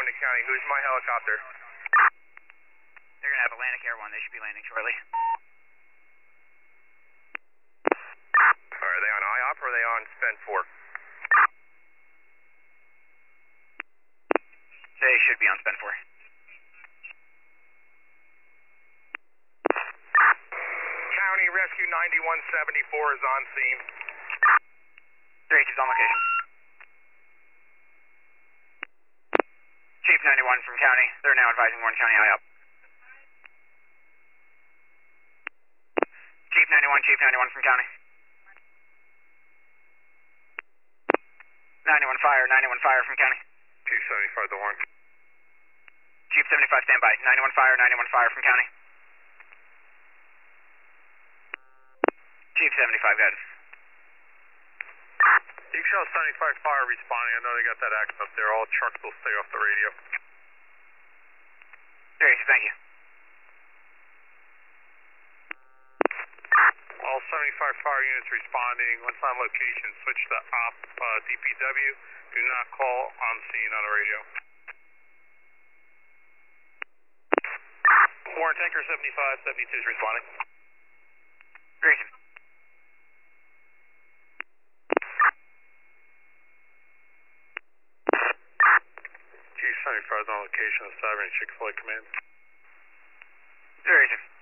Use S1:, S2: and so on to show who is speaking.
S1: going to county. Who's my helicopter?
S2: They're going to have Atlantic Air 1. They should be landing shortly.
S1: Are they on IOP or are they on Spend 4?
S2: They should be on Spend 4.
S1: County Rescue 9174 is on scene.
S2: 3H is on location. Chief 91 from County. They're now advising Warren County IOP. Chief 91 from County. 91 fire from County.
S1: Chief 75 to Warren.
S2: Chief 75 standby. 91 fire from County. Chief 75, go ahead.
S1: You can show 75 fire responding. I know they got that action up there. All trucks will stay off the radio.
S2: 3H, thank you.
S1: All 75 fire units responding. Once on location, switch to OP DPW. Do not call on scene on the radio. Warren Tanker 75, 72 is responding.
S2: Grayson.
S1: Chief 75 is on location of Cyber and Chick-fil-A Command.
S2: Grayson.